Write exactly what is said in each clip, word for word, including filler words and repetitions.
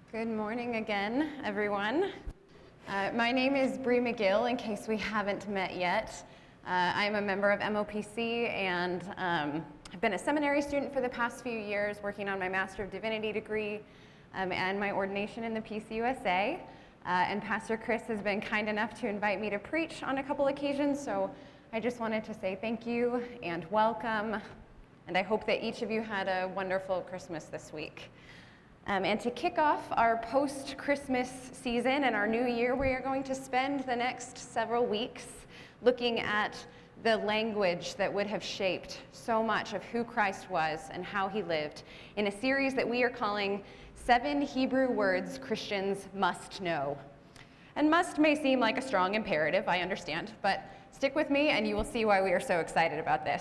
Good morning again, everyone. Uh, my name is Bree McGill, in case we haven't met yet. Uh, I'm a member of M O P C and um, I've been a seminary student for the past few years, working on my Master of Divinity degree um, and my ordination in the P C U S A. Uh, and Pastor Chris has been kind enough to invite me to preach on a couple occasions, so I just wanted to say thank you and welcome, and I hope that each of you had a wonderful Christmas this week. Um, and to kick off our post-Christmas season and our new year, we are going to spend the next several weeks looking at the language that would have shaped so much of who Christ was and how he lived in a series that we are calling Seven Hebrew Words Christians Must Know. And must may seem like a strong imperative, I understand, but stick with me and you will see why we are so excited about this.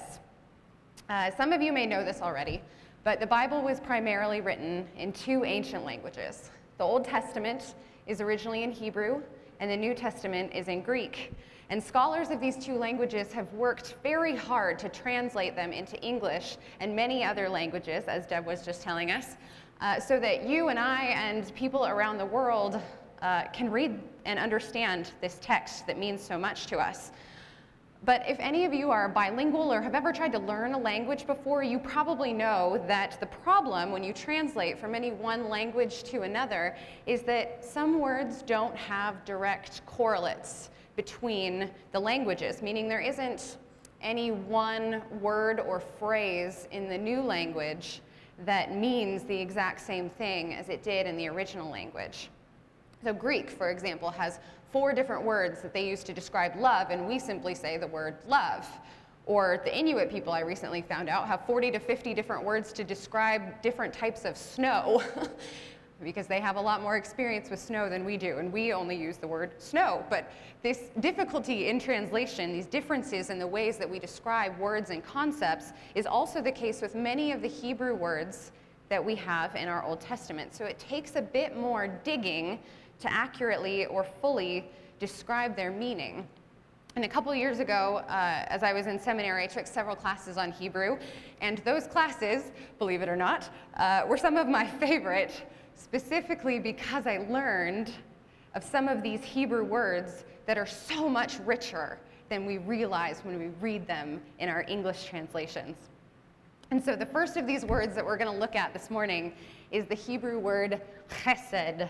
Uh, some of you may know this already, but the Bible was primarily written in two ancient languages. The Old Testament is originally in Hebrew, and the New Testament is in Greek. And scholars of these two languages have worked very hard to translate them into English and many other languages, as Deb was just telling us, uh, so that you and I and people around the world uh, can read and understand this text that means so much to us. But if any of you are bilingual or have ever tried to learn a language before, you probably know that the problem when you translate from any one language to another is that some words don't have direct correlates between the languages, meaning there isn't any one word or phrase in the new language that means the exact same thing as it did in the original language. So Greek, for example, has four different words that they use to describe love, and we simply say the word love. Or the Inuit people, I recently found out, have forty to fifty different words to describe different types of snow because they have a lot more experience with snow than we do, and we only use the word snow. But this difficulty in translation, these differences in the ways that we describe words and concepts, is also the case with many of the Hebrew words that we have in our Old Testament. So it takes a bit more digging to accurately or fully describe their meaning. And a couple years ago, uh, as I was in seminary, I took several classes on Hebrew, and those classes, believe it or not, uh, were some of my favorite, specifically because I learned of some of these Hebrew words that are so much richer than we realize when we read them in our English translations. And so the first of these words that we're going to look at this morning is the Hebrew word chesed.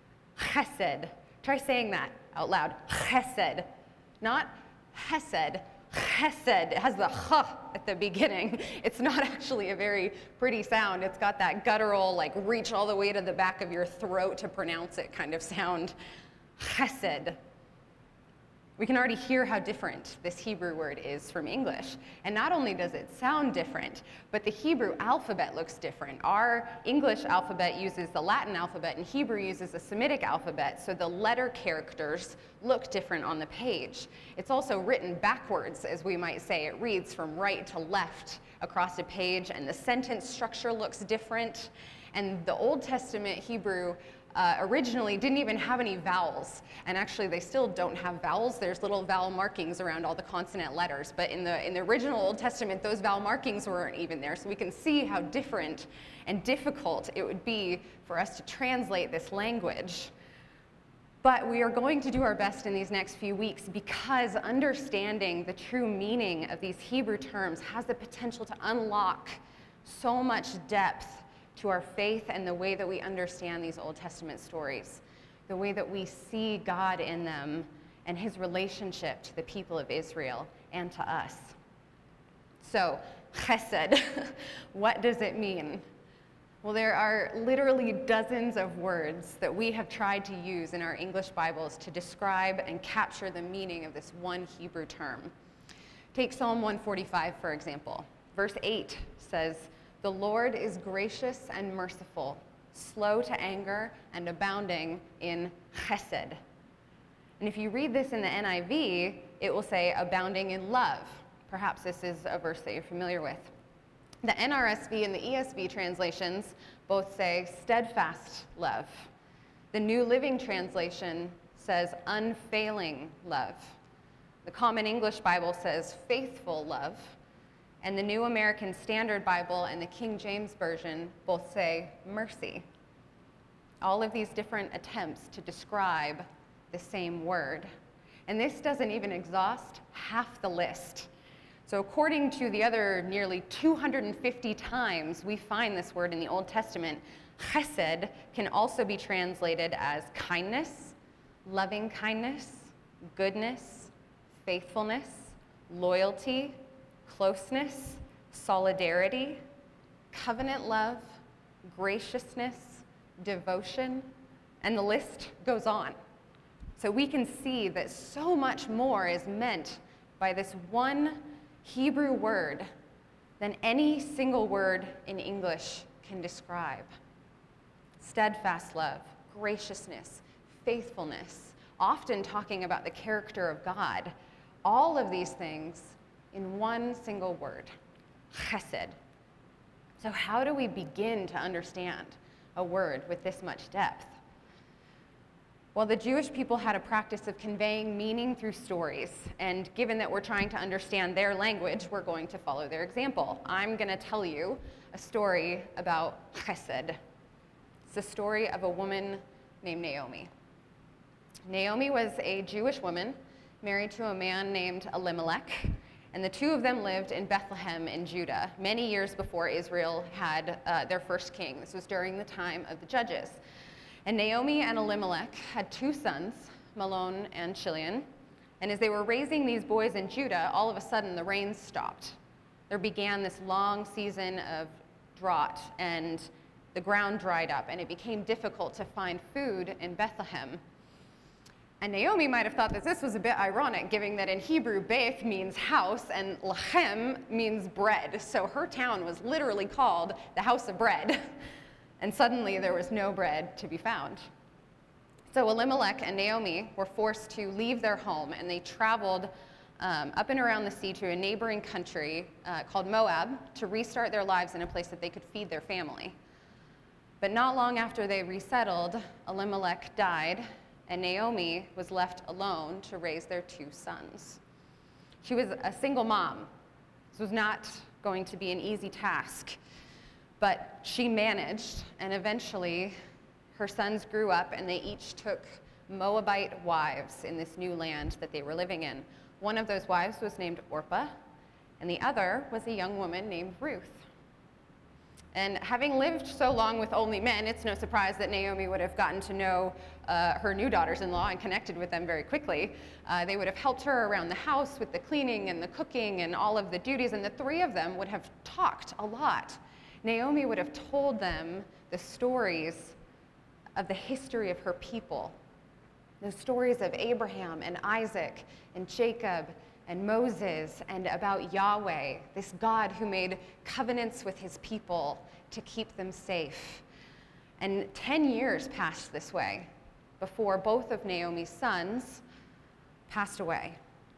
Chesed. Try saying that out loud. Chesed. Not hesed. Chesed. It has the ch at the beginning. It's not actually a very pretty sound. It's got that guttural, like reach all the way to the back of your throat to pronounce it kind of sound. Chesed. We can already hear how different this Hebrew word is from English. And not only does it sound different, but the Hebrew alphabet looks different. Our English alphabet uses the Latin alphabet, and Hebrew uses the Semitic alphabet, so the letter characters look different on the page. It's also written backwards, as we might say. It reads from right to left across a page, and the sentence structure looks different. And the Old Testament Hebrew Uh, originally didn't even have any vowels, and actually they still don't have vowels. There's little vowel markings around all the consonant letters, but in the in the original Old Testament, those vowel markings weren't even there, so we can see how different and difficult it would be for us to translate this language. But we are going to do our best in these next few weeks because understanding the true meaning of these Hebrew terms has the potential to unlock so much depth to our faith and the way that we understand these Old Testament stories, the way that we see God in them and his relationship to the people of Israel and to us. So, chesed, what does it mean? Well, there are literally dozens of words that we have tried to use in our English Bibles to describe and capture the meaning of this one Hebrew term. Take Psalm one forty-five, for example. Verse eight says, "The Lord is gracious and merciful, slow to anger, and abounding in chesed." And if you read this in the N I V, it will say abounding in love. Perhaps this is a verse that you're familiar with. The N R S V and the E S V translations both say steadfast love. The New Living Translation says unfailing love. The Common English Bible says faithful love. And the New American Standard Bible and the King James Version both say mercy. All of these different attempts to describe the same word. And this doesn't even exhaust half the list. So according to the other nearly two hundred fifty times we find this word in the Old Testament, chesed can also be translated as kindness, loving kindness, goodness, faithfulness, loyalty, closeness, solidarity, covenant love, graciousness, devotion, and the list goes on. So we can see that so much more is meant by this one Hebrew word than any single word in English can describe. Steadfast love, graciousness, faithfulness, often talking about the character of God, all of these things in one single word, chesed. So how do we begin to understand a word with this much depth? Well, the Jewish people had a practice of conveying meaning through stories, and given that we're trying to understand their language, we're going to follow their example. I'm going to tell you a story about chesed. It's the story of a woman named Naomi. Naomi was a Jewish woman married to a man named Elimelech, and the two of them lived in Bethlehem in Judah many years before Israel had uh, their first king. This was during the time of the Judges. And Naomi and Elimelech had two sons, Mahlon and Chilion. And as they were raising these boys in Judah, all of a sudden the rains stopped. There began this long season of drought, and the ground dried up, and it became difficult to find food in Bethlehem. And Naomi might have thought that this was a bit ironic, given that in Hebrew, Beth means house and Lechem means bread. So her town was literally called the house of bread. And suddenly there was no bread to be found. So Elimelech and Naomi were forced to leave their home, and they traveled um, up and around the sea to a neighboring country uh, called Moab to restart their lives in a place that they could feed their family. But not long after they resettled, Elimelech died, and Naomi was left alone to raise their two sons. She was a single mom. This was not going to be an easy task. But she managed, and eventually her sons grew up, and they each took Moabite wives in this new land that they were living in. One of those wives was named Orpah, and the other was a young woman named Ruth. And having lived so long with only men, it's no surprise that Naomi would have gotten to know uh, her new daughters-in-law and connected with them very quickly. Uh, they would have helped her around the house with the cleaning and the cooking and all of the duties, and the three of them would have talked a lot. Naomi would have told them the stories of the history of her people, the stories of Abraham and Isaac and Jacob and Moses, and about Yahweh, this God who made covenants with his people to keep them safe. And ten years passed this way before both of Naomi's sons passed away.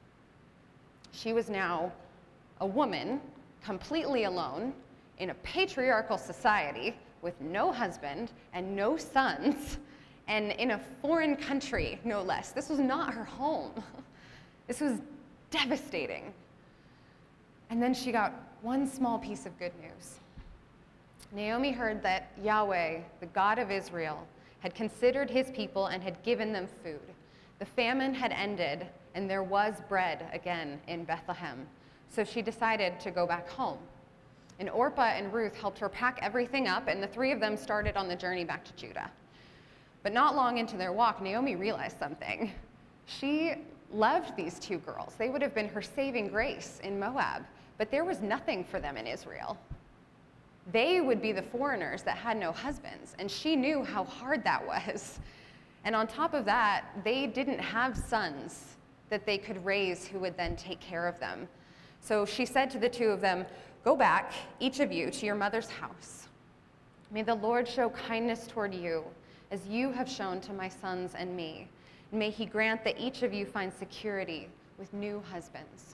She was now a woman completely alone in a patriarchal society with no husband and no sons, and in a foreign country, no less. This was not her home. This was devastating. And then she got one small piece of good news. Naomi heard that Yahweh, the God of Israel, had considered his people and had given them food. The famine had ended, and there was bread again in Bethlehem. So she decided to go back home. And Orpah and Ruth helped her pack everything up, and the three of them started on the journey back to Judah. But not long into their walk, Naomi realized something. She loved these two girls. They would have been her saving grace in Moab, but there was nothing for them in Israel. They would be the foreigners that had no husbands, and she knew how hard that was. And on top of that, they didn't have sons that they could raise who would then take care of them. So she said to the two of them, "Go back, each of you, to your mother's house. May the Lord show kindness toward you, as you have shown to my sons and me. And may he grant that each of you find security with new husbands."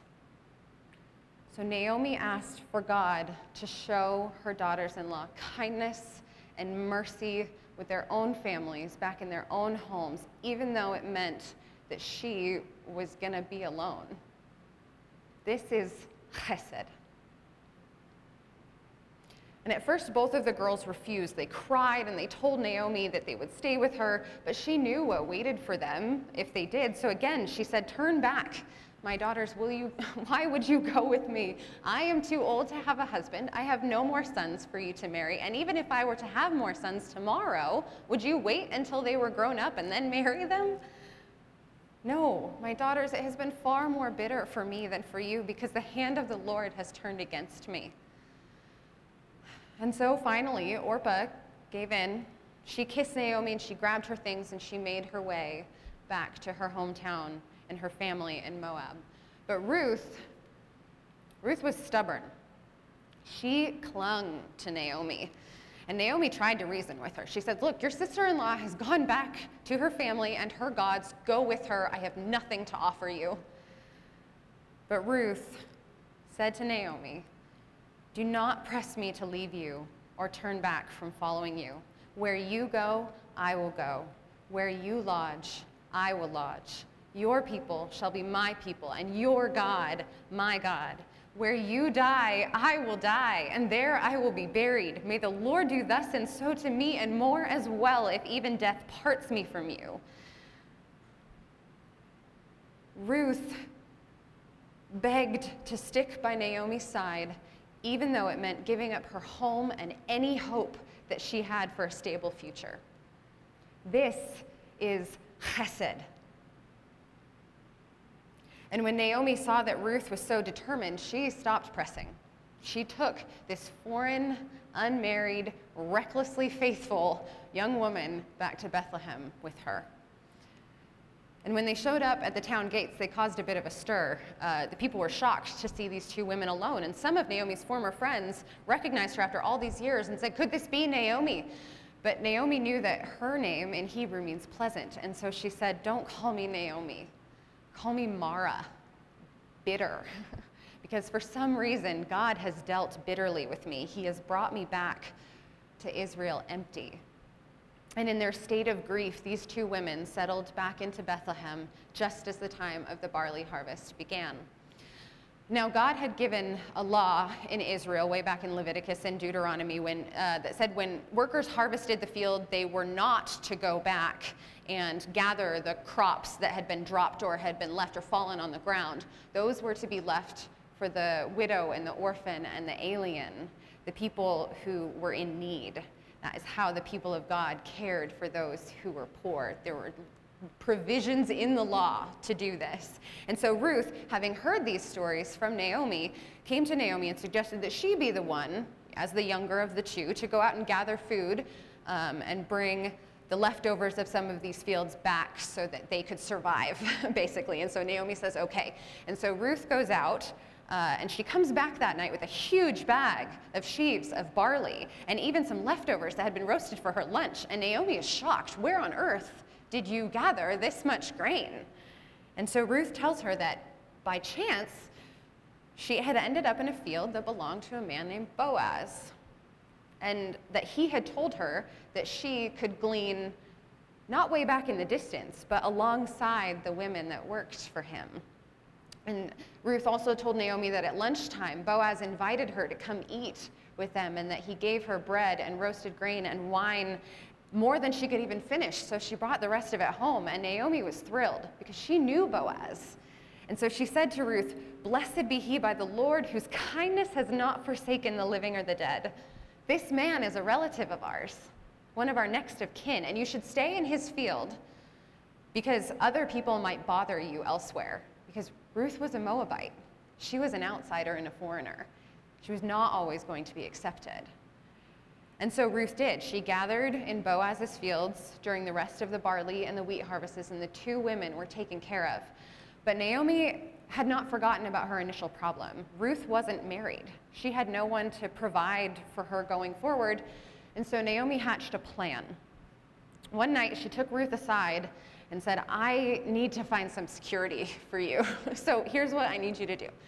So Naomi asked for God to show her daughters-in-law kindness and mercy with their own families back in their own homes, even though it meant that she was going to be alone. This is chesed. And at first, both of the girls refused. They cried and they told Naomi that they would stay with her, but she knew what waited for them if they did. So again, she said, "Turn back. My daughters, will you, why would you go with me? I am too old to have a husband. I have no more sons for you to marry. And even if I were to have more sons tomorrow, would you wait until they were grown up and then marry them? No, my daughters, it has been far more bitter for me than for you, because the hand of the Lord has turned against me." And so finally, Orpah gave in. She kissed Naomi and she grabbed her things and she made her way back to her hometown and her family in Moab. But Ruth, Ruth was stubborn. She clung to Naomi. And Naomi tried to reason with her. She said, "Look, your sister-in-law has gone back to her family and her gods. Go with her. I have nothing to offer you." But Ruth said to Naomi, "Do not press me to leave you or turn back from following you. Where you go, I will go. Where you lodge, I will lodge. Your people shall be my people, and your God, my God. Where you die, I will die, and there I will be buried. May the Lord do thus and so to me, and more as well, if even death parts me from you." Ruth begged to stick by Naomi's side, even though it meant giving up her home and any hope that she had for a stable future. This is chesed. And when Naomi saw that Ruth was so determined, she stopped pressing. She took this foreign, unmarried, recklessly faithful young woman back to Bethlehem with her. And when they showed up at the town gates, they caused a bit of a stir. Uh, the people were shocked to see these two women alone. And some of Naomi's former friends recognized her after all these years and said, "Could this be Naomi?" But Naomi knew that her name in Hebrew means pleasant. And so she said, "Don't call me Naomi. Call me Mara, bitter." Because for some reason, God has dealt bitterly with me. He has brought me back to Israel empty. And in their state of grief, these two women settled back into Bethlehem just as the time of the barley harvest began. Now, God had given a law in Israel way back in Leviticus and Deuteronomy when, uh, that said when workers harvested the field, they were not to go back and gather the crops that had been dropped or had been left or fallen on the ground. Those were to be left for the widow and the orphan and the alien, the people who were in need. That is how the people of God cared for those who were poor. There were provisions in the law to do this. And so Ruth, having heard these stories from Naomi, came to Naomi and suggested that she be the one, as the younger of the two, to go out and gather food um, and bring the leftovers of some of these fields back so that they could survive, basically. And so Naomi says, okay. And so Ruth goes out, Uh, and she comes back that night with a huge bag of sheaves of barley and even some leftovers that had been roasted for her lunch. And Naomi is shocked. Where on earth did you gather this much grain? And so Ruth tells her that by chance, she had ended up in a field that belonged to a man named Boaz, and that he had told her that she could glean not way back in the distance, but alongside the women that worked for him. And Ruth also told Naomi that at lunchtime, Boaz invited her to come eat with them and that he gave her bread and roasted grain and wine more than she could even finish. So she brought the rest of it home, and Naomi was thrilled because she knew Boaz. And so she said to Ruth, "Blessed be he by the Lord, whose kindness has not forsaken the living or the dead. This man is a relative of ours, one of our next of kin, and you should stay in his field because other people might bother you elsewhere." Because Ruth was a Moabite. She was an outsider and a foreigner. She was not always going to be accepted. And so Ruth did. She gathered in Boaz's fields during the rest of the barley and the wheat harvests, and the two women were taken care of. But Naomi had not forgotten about her initial problem. Ruth wasn't married. She had no one to provide for her going forward, and so Naomi hatched a plan. One night, she took Ruth aside and said, "I need to find some security for you. So here's what I need you to do.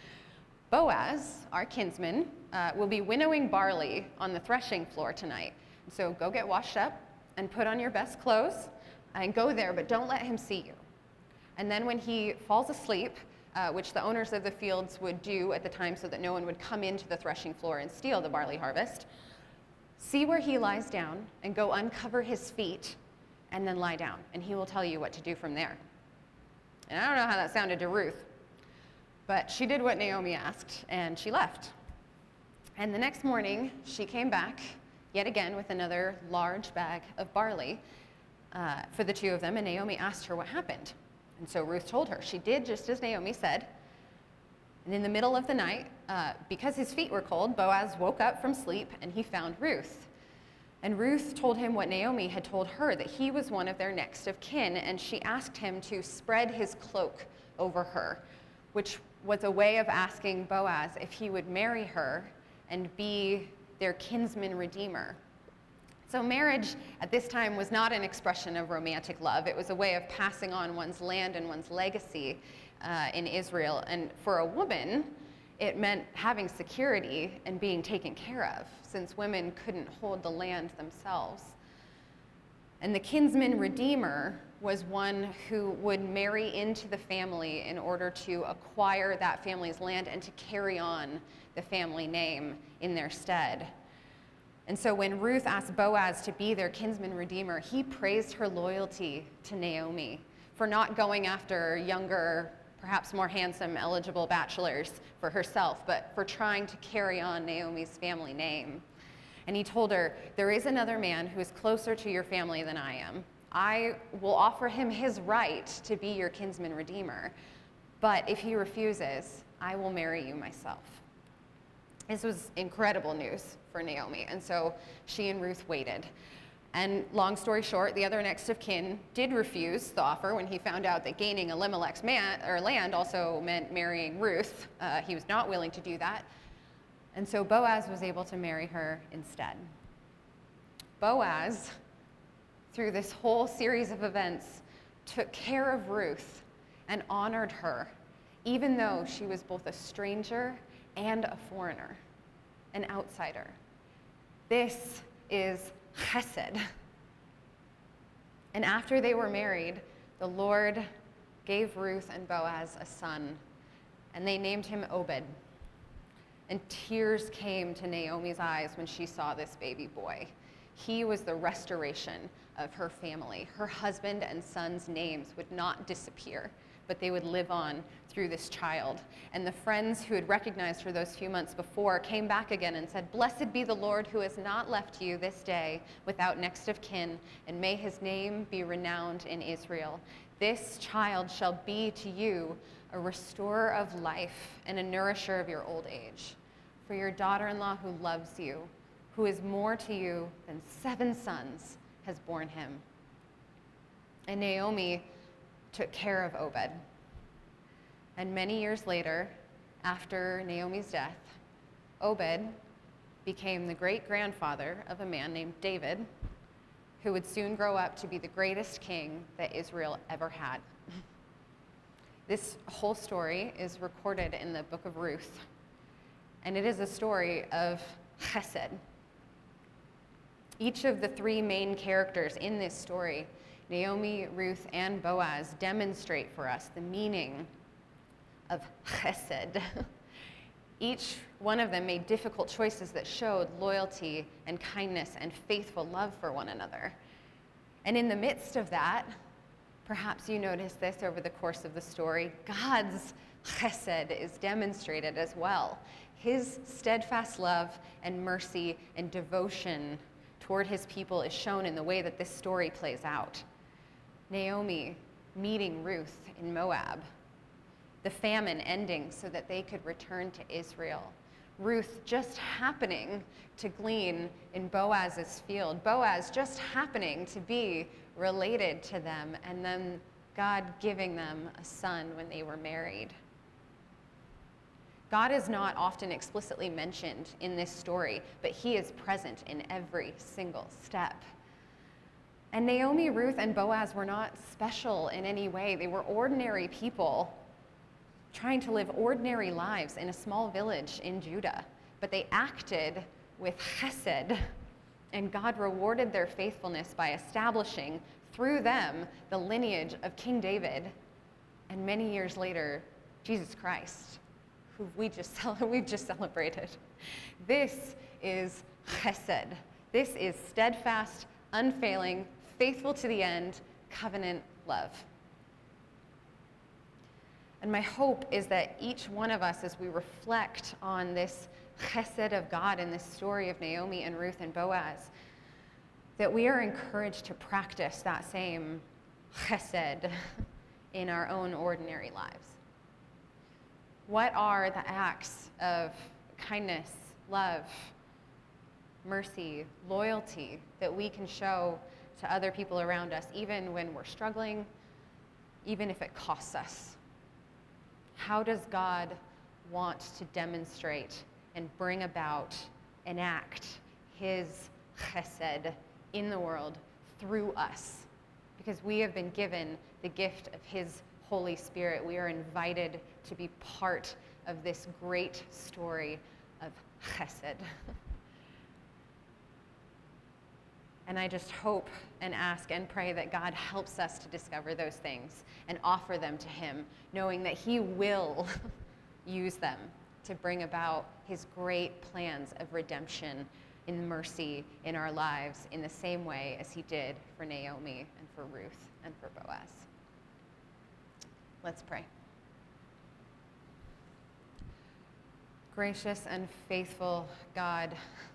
Boaz, our kinsman, uh, will be winnowing barley on the threshing floor tonight. So go get washed up and put on your best clothes and go there, but don't let him see you. And then when he falls asleep, uh, which the owners of the fields would do at the time so that no one would come into the threshing floor and steal the barley harvest, See where he lies down and go uncover his feet and then lie down, and he will tell you what to do from there. And I don't know how that sounded to Ruth, but she did what Naomi asked, and she left. And the next morning, she came back, yet again with another large bag of barley uh, for the two of them, and Naomi asked her what happened. And so Ruth told her. She did just as Naomi said. And in the middle of the night, uh, because his feet were cold, Boaz woke up from sleep, and he found Ruth. And Ruth told him what Naomi had told her, that he was one of their next of kin, and she asked him to spread his cloak over her, which was a way of asking Boaz if he would marry her and be their kinsman redeemer. So marriage at this time was not an expression of romantic love. It was a way of passing on one's land and one's legacy uh, in Israel. And for a woman, it meant having security and being taken care of, since women couldn't hold the land themselves. And the kinsman redeemer was one who would marry into the family in order to acquire that family's land and to carry on the family name in their stead. And so when Ruth asked Boaz to be their kinsman redeemer, he praised her loyalty to Naomi for not going after younger, perhaps more handsome, eligible bachelors for herself, but for trying to carry on Naomi's family name. And he told her, there is another man who is closer to your family than I am. I will offer him his right to be your kinsman redeemer, but if he refuses, I will marry you myself. This was incredible news for Naomi, and so she and Ruth waited. And long story short, the other next of kin did refuse the offer when he found out that gaining Elimelech's man, or land also meant marrying Ruth. Uh, he was not willing to do that. And so Boaz was able to marry her instead. Boaz, through this whole series of events, took care of Ruth and honored her, even though she was both a stranger and a foreigner, an outsider. This is chesed. And after they were married, the Lord gave Ruth and Boaz a son, and they named him Obed. And tears came to Naomi's eyes when she saw this baby boy. He was the restoration of her family. Her husband and son's names would not disappear, but they would live on through this child. And the friends who had recognized her those few months before came back again and said, "Blessed be the Lord who has not left you this day without next of kin, and may his name be renowned in Israel. This child shall be to you a restorer of life and a nourisher of your old age. For your daughter-in-law who loves you, who is more to you than seven sons, has borne him." And Naomi took care of Obed. And many years later, after Naomi's death, Obed became the great-grandfather of a man named David, who would soon grow up to be the greatest king that Israel ever had. This whole story is recorded in the book of Ruth, and it is a story of chesed. Each of the three main characters in this story, Naomi, Ruth, and Boaz, demonstrate for us the meaning of chesed. Each one of them made difficult choices that showed loyalty and kindness and faithful love for one another. And in the midst of that, perhaps you noticed this over the course of the story, God's chesed is demonstrated as well. His steadfast love and mercy and devotion toward his people is shown in the way that this story plays out. Naomi meeting Ruth in Moab, the famine ending so that they could return to Israel. Ruth just happening to glean in Boaz's field. Boaz just happening to be related to them, and then God giving them a son when they were married. God is not often explicitly mentioned in this story, but he is present in every single step. And Naomi, Ruth, and Boaz were not special in any way. They were ordinary people trying to live ordinary lives in a small village in Judah. But they acted with chesed, and God rewarded their faithfulness by establishing through them the lineage of King David, and many years later, Jesus Christ, who we just we've just celebrated. This is chesed. This is steadfast, unfailing, faithful to the end, covenant love. And my hope is that each one of us, as we reflect on this chesed of God in this story of Naomi and Ruth and Boaz, that we are encouraged to practice that same chesed in our own ordinary lives. What are the acts of kindness, love, mercy, loyalty that we can show to other people around us, even when we're struggling, even if it costs us? How does God want to demonstrate and bring about, enact his chesed in the world through us? Because we have been given the gift of his Holy Spirit. We are invited to be part of this great story of chesed. And I just hope and ask and pray that God helps us to discover those things and offer them to him, knowing that he will use them to bring about his great plans of redemption in mercy in our lives in the same way as he did for Naomi and for Ruth and for Boaz. Let's pray. Gracious and faithful God,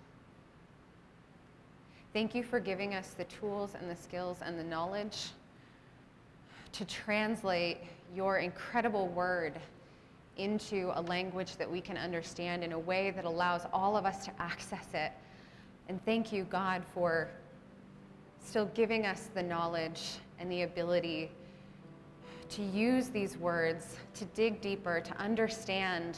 thank you for giving us the tools and the skills and the knowledge to translate your incredible word into a language that we can understand in a way that allows all of us to access it. And thank you, God, for still giving us the knowledge and the ability to use these words, to dig deeper, to understand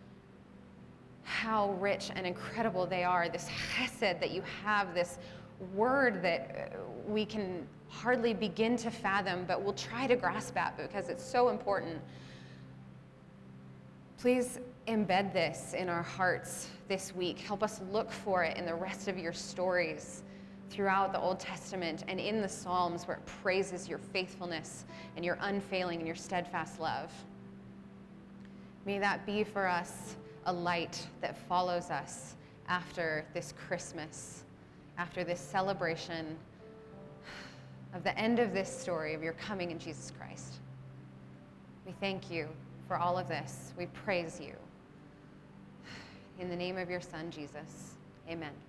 how rich and incredible they are, this chesed that you have, this word that we can hardly begin to fathom, but we'll try to grasp at because it's so important. Please embed this in our hearts this week. Help us look for it in the rest of your stories throughout the Old Testament and in the Psalms, where it praises your faithfulness and your unfailing and your steadfast love. May that be for us a light that follows us after this Christmas, after this celebration of the end of this story of your coming in Jesus Christ. We thank you for all of this. We praise you. In the name of your Son, Jesus, amen.